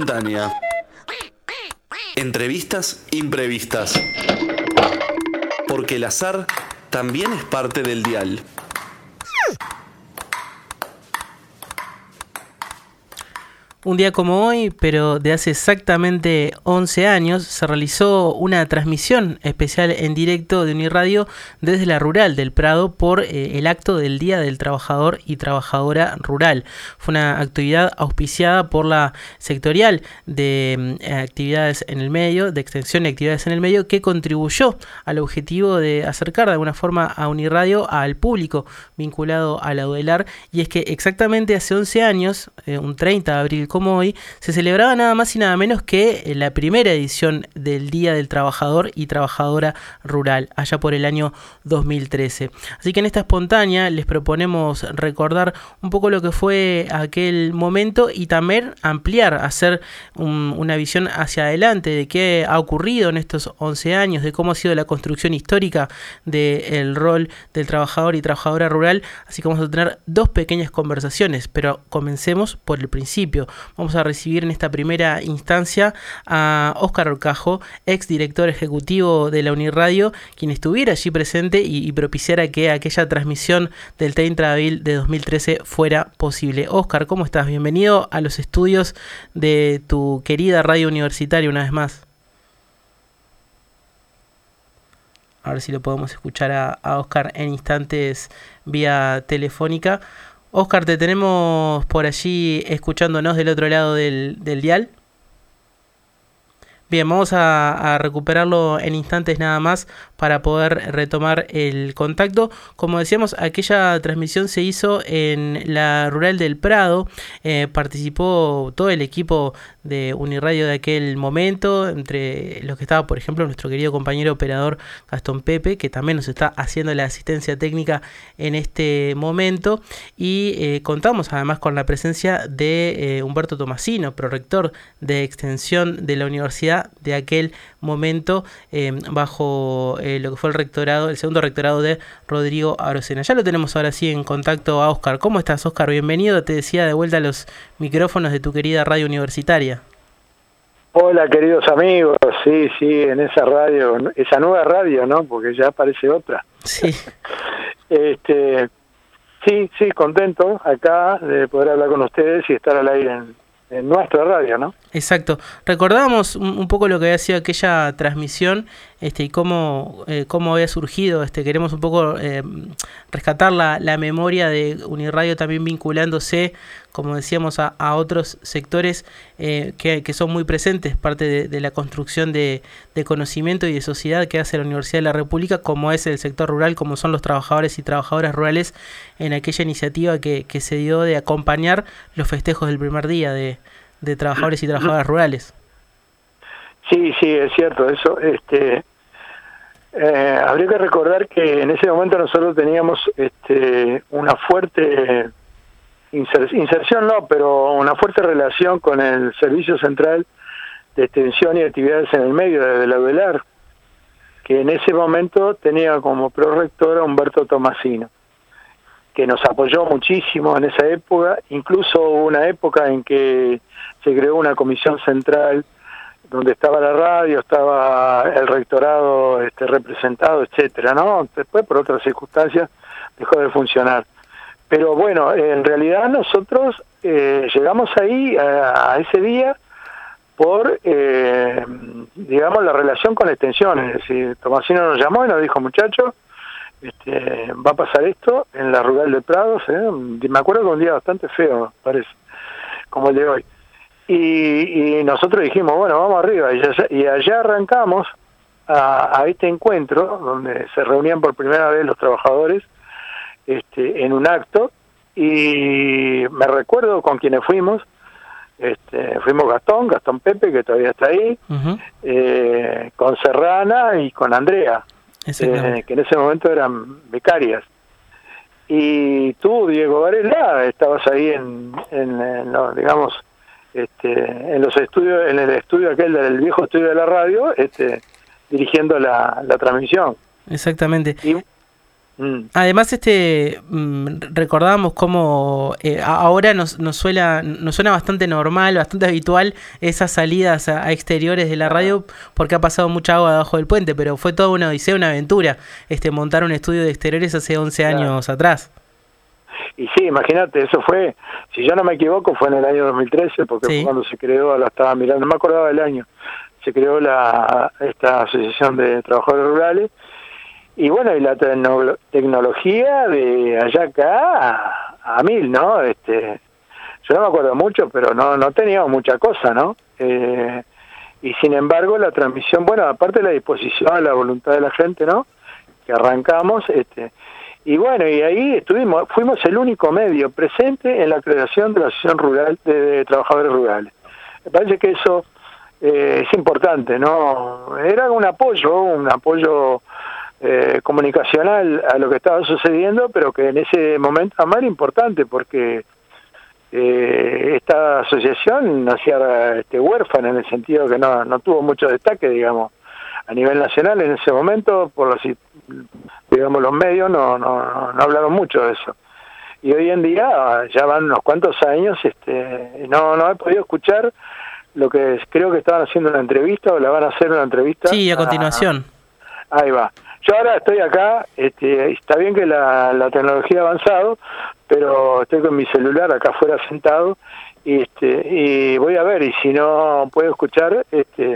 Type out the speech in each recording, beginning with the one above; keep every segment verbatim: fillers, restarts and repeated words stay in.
Espontánea. Entrevistas imprevistas. Porque el azar también es parte del dial. Un día como hoy, pero de hace exactamente once años, se realizó una transmisión especial en directo de Uniradio desde la Rural del Prado por eh, el acto del Día del Trabajador y Trabajadora Rural. Fue una actividad auspiciada por la sectorial de eh, actividades en el medio, de extensión de actividades en el medio, que contribuyó al objetivo de acercar de alguna forma a Uniradio al público vinculado a la UDELAR. Y es que exactamente hace once años, eh, un treinta de abril como hoy, se celebraba nada más y nada menos que la primera edición del Día del Trabajador y Trabajadora Rural, allá por el año dos mil trece. Así que en esta espontánea les proponemos recordar un poco lo que fue aquel momento y también ampliar, hacer un, una visión hacia adelante de qué ha ocurrido en estos once años, de cómo ha sido la construcción histórica del rol del trabajador y trabajadora rural. Así que vamos a tener dos pequeñas conversaciones, pero comencemos por el principio. Vamos a recibir en esta primera instancia a Óscar Orcajo, ex director ejecutivo de la Uniradio, quien estuviera allí presente y, y propiciara que aquella transmisión del treinta de abril de dos mil trece fuera posible. Óscar, ¿cómo estás? Bienvenido a los estudios de tu querida radio universitaria una vez más. A ver si lo podemos escuchar a, a Óscar en instantes vía telefónica. Óscar, te tenemos por allí escuchándonos del otro lado del, del dial. Bien, vamos a, a recuperarlo en instantes nada más para poder retomar el contacto. Como decíamos, aquella transmisión se hizo en la Rural del Prado. Eh, participó todo el equipo de Uniradio de aquel momento, entre los que estaba, por ejemplo, nuestro querido compañero operador Gastón Pepe, que también nos está haciendo la asistencia técnica en este momento. Y eh, contamos además con la presencia de eh, Humberto Tomasino, prorector de extensión de la universidad de aquel momento, eh, bajo eh, lo que fue el rectorado, el segundo rectorado de Rodrigo Arocena. Ya lo tenemos ahora sí en contacto a Óscar. ¿Cómo estás, Óscar? Bienvenido, te decía, de vuelta a los micrófonos de tu querida radio universitaria. Hola, queridos amigos. Sí, sí, en esa radio, esa nueva radio, ¿no? Porque ya aparece otra. Sí. este, sí, sí, contento acá de poder hablar con ustedes y estar al aire en, en nuestra radio, ¿no? Exacto. Recordábamos un, un poco lo que había sido aquella transmisión, este, y cómo, eh, cómo había surgido. Este, queremos un poco eh, rescatar la, la memoria de Uniradio, también vinculándose, como decíamos, a, a otros sectores eh, que, que son muy presentes, parte de, de la construcción de, de conocimiento y de sociedad que hace la Universidad de la República, como es el sector rural, como son los trabajadores y trabajadoras rurales, en aquella iniciativa que, que se dio de acompañar los festejos del primer día de de trabajadores y trabajadoras rurales. Sí, sí, es cierto eso. Este, eh, habría que recordar que en ese momento nosotros teníamos este, una fuerte inser, inserción, no, pero una fuerte relación con el Servicio Central de Extensión y Actividades en el Medio de la UDELAR, que en ese momento tenía como prorector a Humberto Tomasino, que nos apoyó muchísimo en esa época. Incluso hubo una época en que se creó una comisión central donde estaba la radio, estaba el rectorado este, representado, etcétera, ¿no? Después, por otras circunstancias, dejó de funcionar. Pero bueno, en realidad nosotros eh, llegamos ahí a, a ese día por, eh, digamos, la relación con la extensión. Es decir, Tomasino nos llamó y nos dijo, muchachos, Este, va a pasar esto en la Rural de Prados, ¿eh? Me acuerdo que un día bastante feo, parece, como el de hoy. Y, y nosotros dijimos, bueno, vamos arriba, y allá, y allá arrancamos a, a este encuentro, donde se reunían por primera vez los trabajadores este, en un acto, y me recuerdo con quienes fuimos. Este, fuimos Gastón, Gastón Pepe, que todavía está ahí, uh-huh. eh, con Serrana y con Andrea, Eh, que en ese momento eran becarias. Y tú, Diego Varela, estabas ahí en, en, en lo, digamos, este, en los estudios, en el estudio aquel del viejo estudio de la radio, este, dirigiendo la, la transmisión. Exactamente. Y, Mm. Además, este recordábamos cómo eh, ahora nos, nos, suena, nos suena bastante normal, bastante habitual esas salidas a, a exteriores de la radio, porque ha pasado mucha agua debajo del puente, pero fue toda una odisea, una aventura, este montar un estudio de exteriores hace once claro. años atrás. Y sí, imagínate, eso fue, si yo no me equivoco, fue en el año dos mil trece, porque sí. fue cuando se creó, la estaba mirando, no me acordaba del año, se creó la esta Asociación de Trabajadores Rurales. Y bueno, y la tecno- tecnología de allá acá a, a mil, ¿no? Este, yo no me acuerdo mucho, pero no no teníamos mucha cosa, ¿no? Eh, y sin embargo, la transmisión, bueno, aparte de la disposición, la voluntad de la gente, ¿no? Que arrancamos, este, y bueno, y ahí estuvimos, fuimos el único medio presente en la creación de la Asociación Rural de, de Trabajadores Rurales. Me parece que eso eh, es importante, ¿no? Era un apoyo, un apoyo Eh, comunicacional a lo que estaba sucediendo, pero que en ese momento además era importante porque eh, esta asociación nacía este, huérfana en el sentido que no, no tuvo mucho destaque, digamos, a nivel nacional en ese momento, por los, digamos, los medios no, no, no hablaron mucho de eso. Y hoy en día, ya van unos cuantos años, este, no, no he podido escuchar lo que creo que estaban haciendo una entrevista o la van a hacer una entrevista. Sí, a continuación. A, ahí va. Yo ahora estoy acá, este, está bien que la, la tecnología ha avanzado, pero estoy con mi celular acá afuera sentado y, este, y voy a ver, y si no puedo escuchar, este,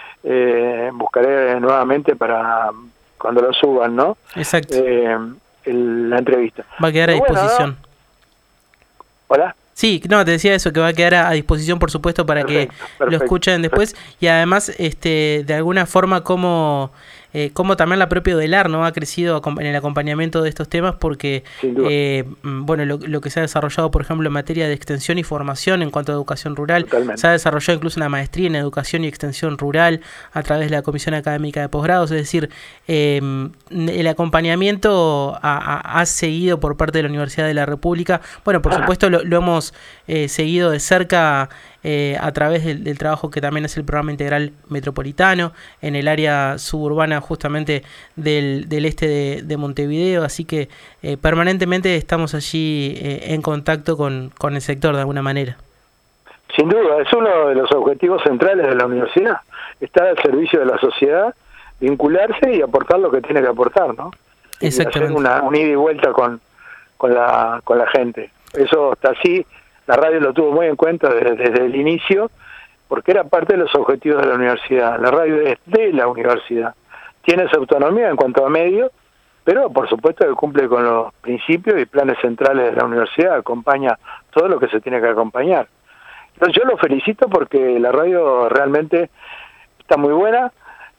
eh, buscaré nuevamente para cuando lo suban, ¿no? Exacto. Eh, el, la entrevista. Va a quedar pero a disposición. Bueno, ¿no? ¿Hola? Sí, no, te decía eso, que va a quedar a disposición, por supuesto, para perfecto, que perfecto, lo escuchen después. Perfecto. Y además, este, de alguna forma, como eh, como también la propia Odelar, ¿no? Ha crecido en el acompañamiento de estos temas porque, eh, bueno, lo, lo que se ha desarrollado, por ejemplo, en materia de extensión y formación en cuanto a educación rural, totalmente. Se ha desarrollado incluso una maestría en educación y extensión rural a través de la Comisión Académica de Posgrados, es decir, eh, el acompañamiento ha, ha, ha seguido por parte de la Universidad de la República. Bueno, por supuesto, lo, lo hemos eh, seguido de cerca Eh, a través del, del trabajo que también es el programa integral metropolitano en el área suburbana justamente del, del este de, de Montevideo, así que eh, permanentemente estamos allí eh, en contacto con, con el sector de alguna manera. Sin duda, es uno de los objetivos centrales de la universidad, estar al servicio de la sociedad, vincularse y aportar lo que tiene que aportar, ¿no? Exactamente. Y hacer una, un ida y vuelta con, con, la, con la gente. Eso está así. La radio lo tuvo muy en cuenta desde, desde el inicio, porque era parte de los objetivos de la universidad. La radio es de la universidad. Tiene su autonomía en cuanto a medios, pero por supuesto que cumple con los principios y planes centrales de la universidad, acompaña todo lo que se tiene que acompañar. Entonces yo lo felicito porque la radio realmente está muy buena.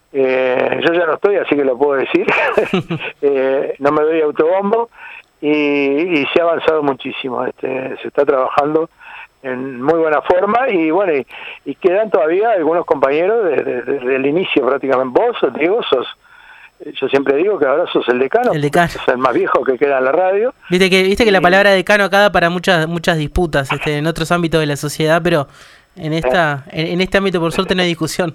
Eh, yo ya no estoy, así que lo puedo decir. eh, no me doy autobombo. Y, y se ha avanzado muchísimo, este, se está trabajando en muy buena forma y bueno, y, y quedan todavía algunos compañeros desde, desde el inicio prácticamente. Vos, Diego, sos, yo siempre digo que ahora sos el decano, el decano. Sos el más viejo que queda en la radio. Viste que viste que y, la palabra decano acá da para muchas muchas disputas este, en otros ámbitos de la sociedad, pero en esta en, en este ámbito por suerte no hay discusión.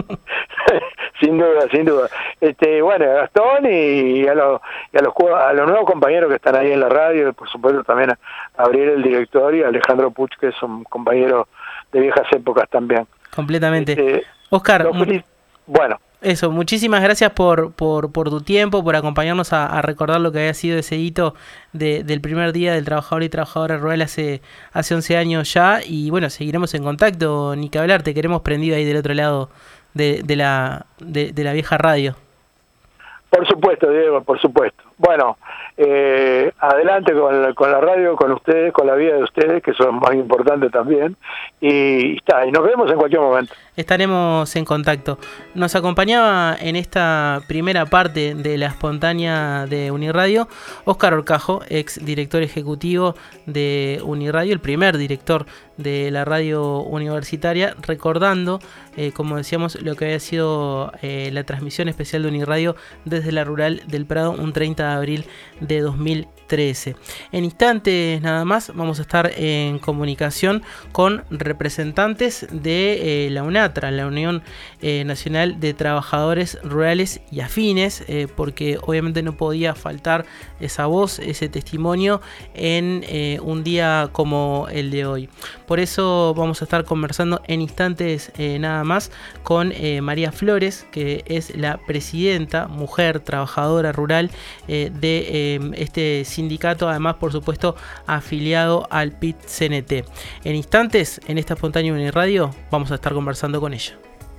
Sin duda, sin duda. Este, bueno, a Gastón y a los, y a los a los nuevos compañeros que están ahí en la radio, y por supuesto también a Gabriel, el director, y a Alejandro Puch, que son compañeros de viejas épocas también. Completamente. Este, Oscar, feliz, bueno. Eso, muchísimas gracias por, por, por tu tiempo, por acompañarnos a, a recordar lo que había sido ese hito de, del primer día del trabajador y trabajadora rural hace, hace once años ya, y bueno, seguiremos en contacto, ni que hablar, te queremos prendido ahí del otro lado de, de, la, de, de la vieja radio. Por supuesto, Diego, por supuesto. Bueno, eh, adelante con la, con la radio, con ustedes, con la vida de ustedes, que son más importantes también, y está, y nos vemos en cualquier momento. Estaremos en contacto. Nos acompañaba en esta primera parte de la espontánea de Uniradio Óscar Horcajo, ex director ejecutivo de Uniradio, el primer director de la radio universitaria, recordando, eh, como decíamos, lo que había sido eh, la transmisión especial de Uniradio desde la Rural del Prado un treinta de abril de dos mil trece. En instantes nada más vamos a estar en comunicación con representantes de eh, la UNATRA, la Unión eh, Nacional de Trabajadores Rurales y Afines, eh, porque obviamente no podía faltar esa voz, ese testimonio en eh, un día como el de hoy. Por eso vamos a estar conversando en instantes eh, nada más con eh, María Flores, que es la presidenta, mujer, trabajadora rural eh, de eh, este sindicato, además por supuesto afiliado al P I T C N T. En instantes, en esta Espontánea Uniradio, vamos a estar conversando con ella.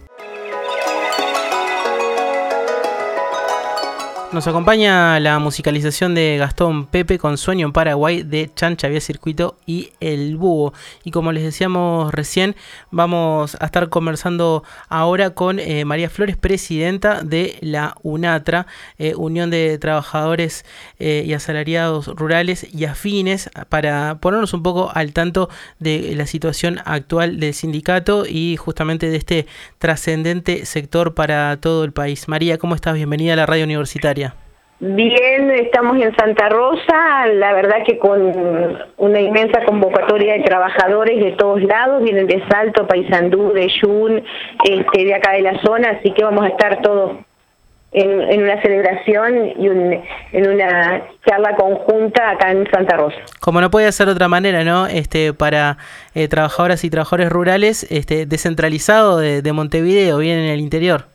Nos acompaña la musicalización de Gastón Pepe con Sueño en Paraguay de Chancha Vía Circuito y El Búho. Y como les decíamos recién, vamos a estar conversando ahora con eh, María Flores, presidenta de la UNATRA, eh, Unión de Trabajadores eh, y Asalariados Rurales y Afines, para ponernos un poco al tanto de la situación actual del sindicato y justamente de este trascendente sector para todo el país. María, ¿cómo estás? Bienvenida a la Radio Universitaria. Bien, estamos en Santa Rosa, la verdad que con una inmensa convocatoria de trabajadores de todos lados, vienen de Salto, Paysandú, de Yun, este, de acá de la zona, así que vamos a estar todos en, en una celebración y un, en una charla conjunta acá en Santa Rosa. Como no puede ser de otra manera, ¿no? Este, para eh, trabajadoras y trabajadores rurales, este, descentralizado de, de Montevideo, bien en el interior.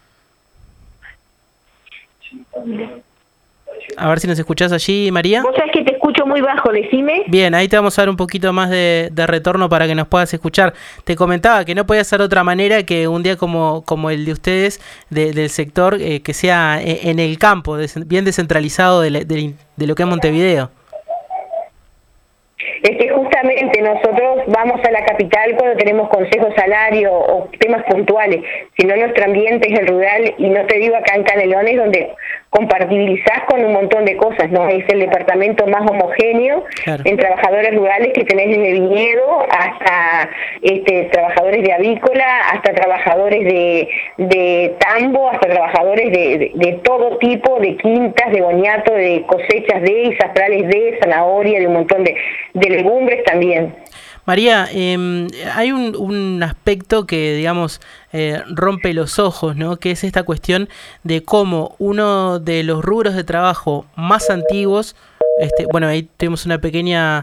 A ver si nos escuchás allí, María. Vos sabés que te escucho muy bajo, decime. Bien, ahí te vamos a dar un poquito más de, de retorno para que nos puedas escuchar. Te comentaba que no podía ser de otra manera que un día como, como el de ustedes, de, del sector, eh, que sea en el campo, des, bien descentralizado de, de, de lo que es Montevideo. Es que justamente nosotros vamos a la capital cuando tenemos consejos salario o temas puntuales, si no nuestro ambiente es el rural, y no te digo acá en Canelones donde compatibilizás con un montón de cosas, ¿no? Es el departamento más homogéneo, claro, en trabajadores rurales, que tenés desde viñedo hasta este, trabajadores de avícola, hasta trabajadores de, de tambo, hasta trabajadores de, de, de todo tipo, de quintas, de boniato, de cosechas de, y zastrales de, zanahoria, de un montón de, de legumbres también. María, eh, hay un, un aspecto que, digamos, eh, rompe los ojos, ¿no? Que es esta cuestión de cómo uno de los rubros de trabajo más antiguos, este, bueno, ahí tuvimos una pequeña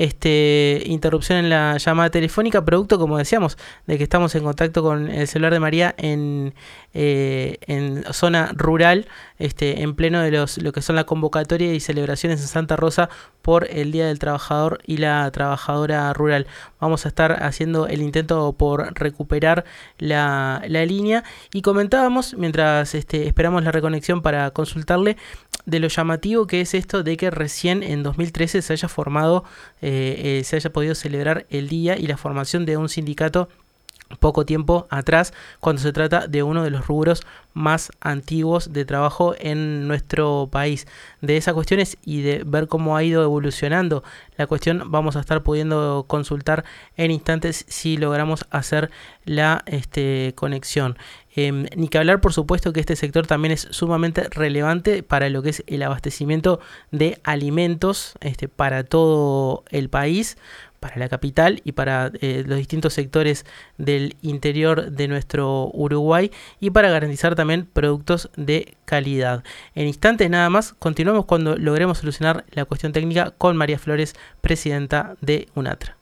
este, interrupción en la llamada telefónica, producto, como decíamos, de que estamos en contacto con el celular de María en, eh, en zona rural, este, en pleno de los lo que son la convocatoria y celebraciones en Santa Rosa por el Día del Trabajador y la Trabajadora Rural. Vamos a estar haciendo el intento por recuperar la, la línea, y comentábamos, mientras este, esperamos la reconexión para consultarle, de lo llamativo que es esto de que recién en dos mil trece se haya formado, eh, eh, se haya podido celebrar el día y la formación de un sindicato poco tiempo atrás, cuando se trata de uno de los rubros más antiguos de trabajo en nuestro país. De esas cuestiones y de ver cómo ha ido evolucionando la cuestión, vamos a estar pudiendo consultar en instantes si logramos hacer la este, conexión. Eh, ni que hablar, por supuesto, que este sector también es sumamente relevante para lo que es el abastecimiento de alimentos este, para todo el país, para la capital y para eh, los distintos sectores del interior de nuestro Uruguay, y para garantizar también productos de calidad. En instantes nada más, continuamos cuando logremos solucionar la cuestión técnica con María Flores, presidenta de UNATRA.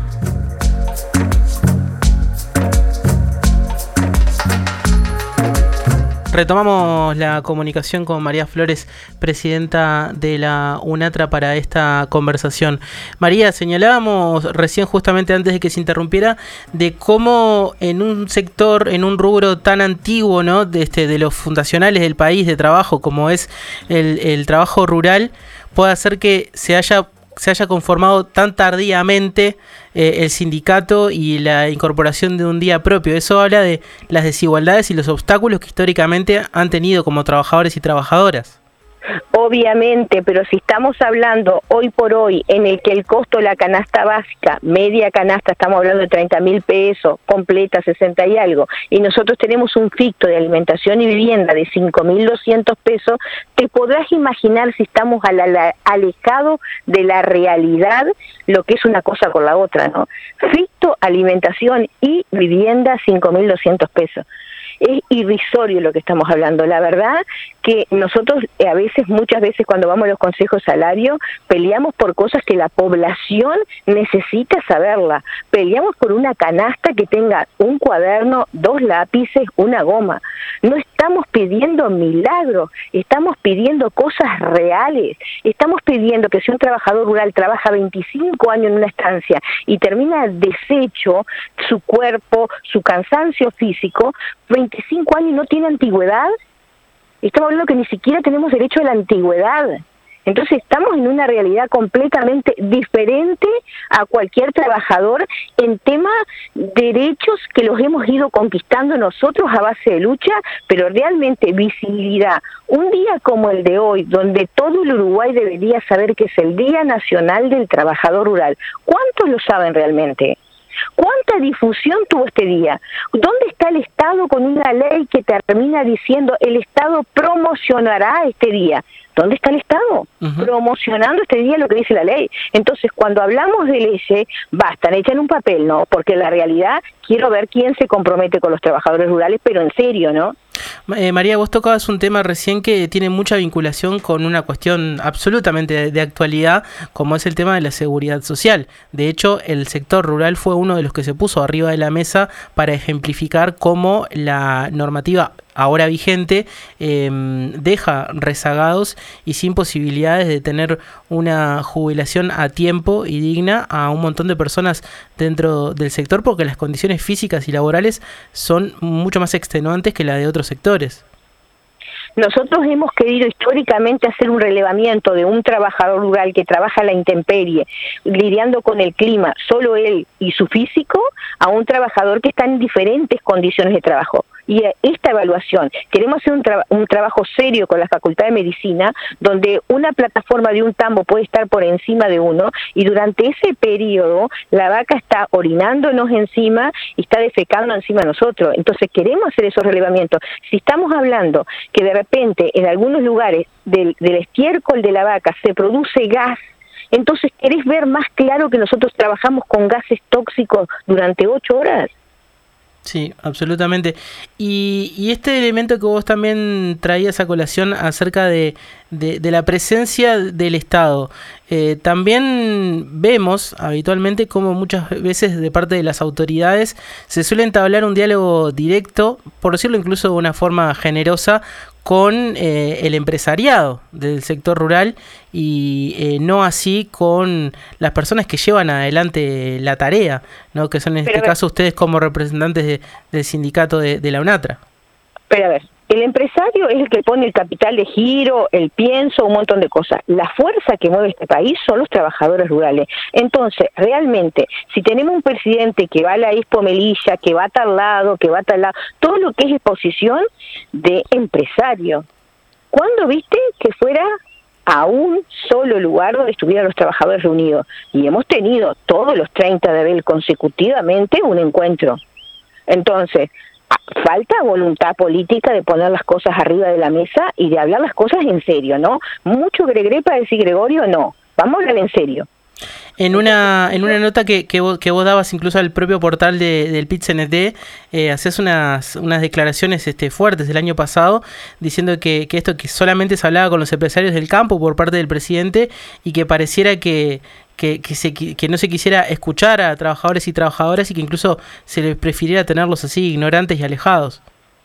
Retomamos la comunicación con María Flores, presidenta de la UNATRA, para esta conversación. María, señalábamos recién, justamente antes de que se interrumpiera, de cómo en un sector, en un rubro tan antiguo, ¿no?, de, este, de los fundacionales del país de trabajo, como es el, el trabajo rural, puede hacer que se haya se haya conformado tan tardíamente eh, el sindicato y la incorporación de un día propio. Eso habla de las desigualdades y los obstáculos que históricamente han tenido como trabajadores y trabajadoras. Obviamente, pero si estamos hablando hoy por hoy en el que el costo de la canasta básica, media canasta, estamos hablando de treinta mil pesos, completa sesenta y algo, y nosotros tenemos un ficto de alimentación y vivienda de cinco mil doscientos pesos, te podrás imaginar si estamos al, al, alejados de la realidad, lo que es una cosa con la otra, ¿no? Ficto, alimentación y vivienda, cinco mil doscientos pesos. Es irrisorio lo que estamos hablando. La verdad que nosotros eh, a veces, muchas veces cuando vamos a los consejos salarios, peleamos por cosas que la población necesita saberla. Peleamos por una canasta que tenga un cuaderno, dos lápices, una goma. No estamos pidiendo milagros, estamos pidiendo cosas reales. Estamos pidiendo que si un trabajador rural trabaja veinticinco años en una estancia y termina deshecho su cuerpo, su cansancio físico, veinticinco años no tiene antigüedad. Estamos hablando que ni siquiera tenemos derecho a la antigüedad. Entonces estamos en una realidad completamente diferente a cualquier trabajador en temas de derechos que los hemos ido conquistando nosotros a base de lucha, pero realmente visibilidad. Un día como el de hoy, donde todo el Uruguay debería saber que es el Día Nacional del Trabajador Rural. ¿Cuántos lo saben realmente? ¿Cuánta difusión tuvo este día? ¿Dónde está el Estado con una ley que termina diciendo el Estado promocionará este día? ¿Dónde está el Estado? Uh-huh. Promocionando este día lo que dice la ley. Entonces, cuando hablamos de leyes, bastan, echan un papel, ¿no? Porque en la realidad quiero ver quién se compromete con los trabajadores rurales, pero en serio, ¿no? Eh, María, vos tocabas un tema recién que tiene mucha vinculación con una cuestión absolutamente de, de actualidad, como es el tema de la seguridad social. De hecho, el sector rural fue uno de los que se puso arriba de la mesa para ejemplificar cómo la normativa ahora vigente eh, deja rezagados y sin posibilidades de tener una jubilación a tiempo y digna a un montón de personas dentro del sector, porque las condiciones físicas y laborales son mucho más extenuantes que la de otros sectores. Nosotros hemos querido históricamente hacer un relevamiento de un trabajador rural que trabaja a la intemperie, lidiando con el clima, solo él y su físico, a un trabajador que está en diferentes condiciones de trabajo. Y esta evaluación, queremos hacer un, tra- un trabajo serio con la Facultad de Medicina, donde una plataforma de un tambo puede estar por encima de uno, y durante ese periodo la vaca está orinándonos encima y está defecando encima de nosotros. Entonces queremos hacer esos relevamientos. Si estamos hablando que de repente en algunos lugares del, del estiércol de la vaca se produce gas, entonces ¿querés ver más claro que nosotros trabajamos con gases tóxicos durante ocho horas? Sí, absolutamente. Y, y este elemento que vos también traías a colación acerca de, de, de la presencia del Estado, eh, también vemos habitualmente como muchas veces de parte de las autoridades se suele entablar un diálogo directo, por decirlo incluso de una forma generosa, con eh, el empresariado del sector rural y eh, no así con las personas que llevan adelante la tarea, ¿no? Que son en Pero este caso ustedes como representantes de, del sindicato de, de la UNATRA. Pero a ver, el empresario es el que pone el capital de giro, el pienso, un montón de cosas. La fuerza que mueve este país son los trabajadores rurales. Entonces, realmente, si tenemos un presidente que va a la Expo Melilla, que va a tal lado, que va a tal lado, todo lo que es exposición de empresario. ¿Cuándo viste que fuera a un solo lugar donde estuvieran los trabajadores reunidos? Y hemos tenido todos los treinta de abril consecutivamente un encuentro. Entonces, falta voluntad política de poner las cosas arriba de la mesa y de hablar las cosas en serio, ¿no? Mucho gregre para decir Gregorio, no. Vamos a hablar en serio. En una en una nota que, que, vos, que vos dabas incluso al propio portal de, del P I T C N T, eh, haces unas, unas declaraciones este, fuertes del año pasado, diciendo que, que esto que solamente se hablaba con los empresarios del campo por parte del presidente y que pareciera que, que, que, se, que no se quisiera escuchar a trabajadores y trabajadoras y que incluso se les prefiriera tenerlos así, ignorantes y alejados.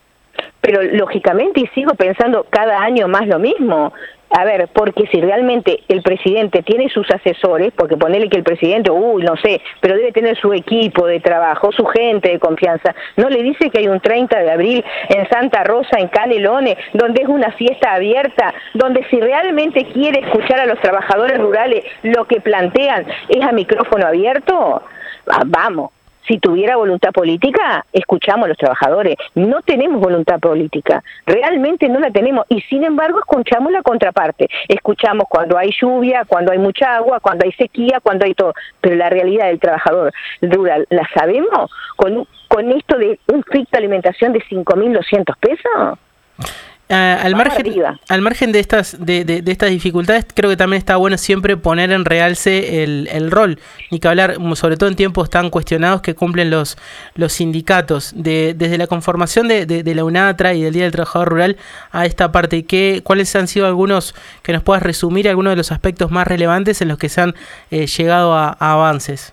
Pero lógicamente, y sigo pensando cada año más lo mismo. A ver, porque si realmente el presidente tiene sus asesores, porque ponerle que el presidente, uy, no sé, pero debe tener su equipo de trabajo, su gente de confianza, ¿no le dice que hay un treinta de abril en Santa Rosa, en Canelones, donde es una fiesta abierta, donde si realmente quiere escuchar a los trabajadores rurales, lo que plantean es a micrófono abierto? Ah, vamos. Si tuviera voluntad política, escuchamos a los trabajadores. No tenemos voluntad política, realmente no la tenemos, y sin embargo escuchamos la contraparte. Escuchamos cuando hay lluvia, cuando hay mucha agua, cuando hay sequía, cuando hay todo. Pero la realidad del trabajador rural, ¿la sabemos? Con, con esto de un ficto de alimentación de cinco mil doscientos pesos. Uh, al, margen, al margen de estas de, de, de estas dificultades, creo que también está bueno siempre poner en realce el, el rol, ni que hablar, sobre todo en tiempos tan cuestionados que cumplen los, los sindicatos, de, desde la conformación de, de, de la UNATRA y del Día del Trabajador Rural a esta parte. ¿Qué, ¿Cuáles han sido algunos, que nos puedas resumir, algunos de los aspectos más relevantes en los que se han eh, llegado a, a avances?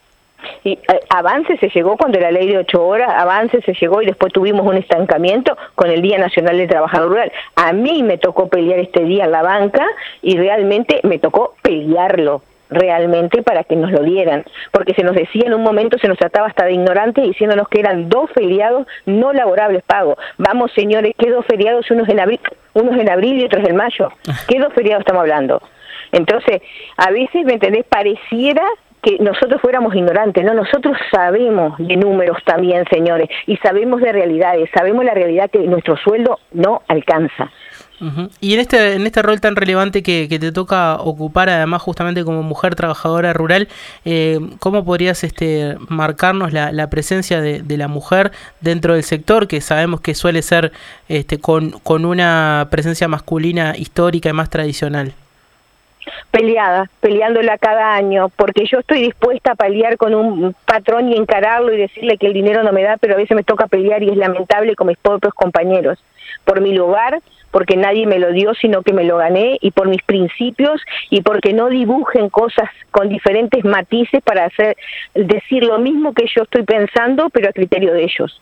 Y avance se llegó cuando la ley de ocho horas, avance se llegó y después tuvimos un estancamiento con el Día Nacional del Trabajador Rural. A mí me tocó pelear este día en la banca y realmente me tocó pelearlo realmente para que nos lo dieran, porque se nos decía en un momento, se nos trataba hasta de ignorantes diciéndonos que eran dos feriados no laborables pagos. Vamos señores, ¿qué dos feriados? Unos en abril, unos en abril y otros en mayo. ¿Qué dos feriados estamos hablando? Entonces, a veces, ¿me entendés? Pareciera que nosotros fuéramos ignorantes, no, nosotros sabemos de números también, señores, y sabemos de realidades, sabemos la realidad que nuestro sueldo no alcanza. Uh-huh. Y en este en este rol tan relevante que, que te toca ocupar, además justamente como mujer trabajadora rural, eh, ¿cómo podrías este marcarnos la, la presencia de, de la mujer dentro del sector, que sabemos que suele ser este con, con una presencia masculina histórica y más tradicional? Peleada, peleándola cada año, porque yo estoy dispuesta a pelear con un patrón y encararlo y decirle que el dinero no me da, pero a veces me toca pelear y es lamentable con mis propios compañeros, por mi lugar, porque nadie me lo dio, sino que me lo gané, y por mis principios, y porque no dibujen cosas con diferentes matices para hacer decir lo mismo que yo estoy pensando, pero a criterio de ellos.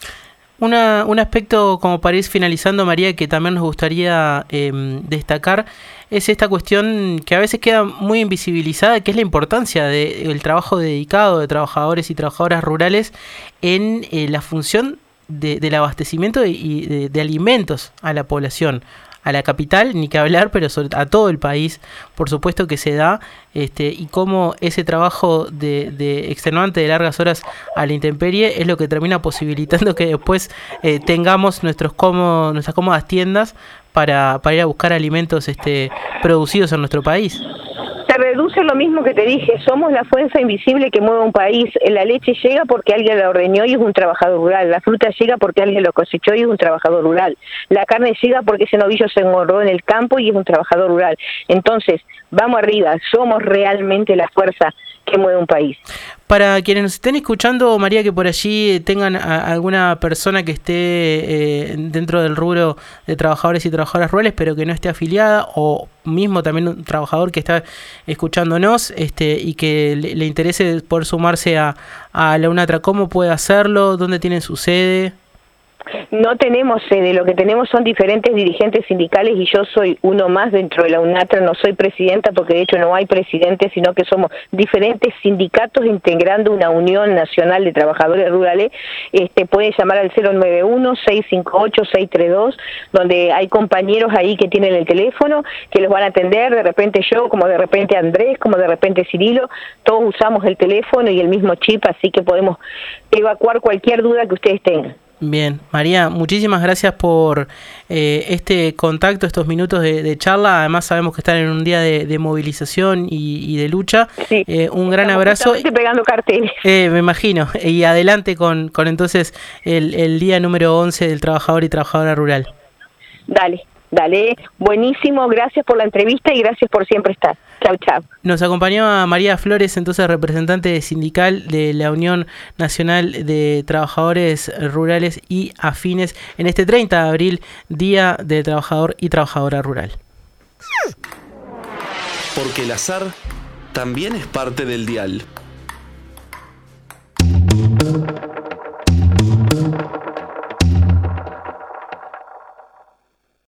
Una, un aspecto, como para ir finalizando, María, que también nos gustaría eh, destacar, es esta cuestión que a veces queda muy invisibilizada, que es la importancia del de, trabajo dedicado de trabajadores y trabajadoras rurales en eh, la función de, del abastecimiento de, de, de alimentos a la población. A la capital, ni que hablar, pero sobre, a todo el país, por supuesto que se da, este, y cómo ese trabajo de, de extenuante de largas horas a la intemperie es lo que termina posibilitando que después eh, tengamos nuestros cómodos, nuestras cómodas tiendas para, para ir a buscar alimentos este, producidos en nuestro país. Se reduce lo mismo que te dije, somos la fuerza invisible que mueve un país. La leche llega porque alguien la ordeñó y es un trabajador rural, la fruta llega porque alguien lo cosechó y es un trabajador rural, la carne llega porque ese novillo se engordó en el campo y es un trabajador rural. Entonces, vamos arriba, somos realmente la fuerza que mueve un país. Para quienes nos estén escuchando, María, que por allí tengan a alguna persona que esté eh, dentro del rubro de trabajadores y trabajadoras rurales, pero que no esté afiliada, o mismo también un trabajador que está escuchándonos este, y que le, le interese poder sumarse a, a la UNATRA, ¿cómo puede hacerlo? ¿Dónde tienen su sede? No tenemos sede, lo que tenemos son diferentes dirigentes sindicales y yo soy uno más dentro de la UNATRA, no soy presidenta porque de hecho no hay presidente, sino que somos diferentes sindicatos integrando una Unión Nacional de Trabajadores Rurales. Este, pueden llamar al cero nueve uno, seis cinco ocho, seis tres dos, donde hay compañeros ahí que tienen el teléfono, que los van a atender, de repente yo, como de repente Andrés, como de repente Cirilo, todos usamos el teléfono y el mismo chip, así que podemos evacuar cualquier duda que ustedes tengan. Bien, María, muchísimas gracias por eh, este contacto, estos minutos de, de charla. Además sabemos que están en un día de, de movilización y, y de lucha. Sí, eh, un gran abrazo. Estoy pegando carteles. Eh, me imagino. Y adelante con, con entonces el, el día número once del trabajador y trabajadora rural. Dale. Dale, buenísimo, gracias por la entrevista y gracias por siempre estar. Chau, chau. Nos acompañó a María Flores, entonces representante sindical de la Unión Nacional de Trabajadores Rurales y Afines, en este treinta de abril, Día del Trabajador y Trabajadora Rural. Porque el azar también es parte del dial.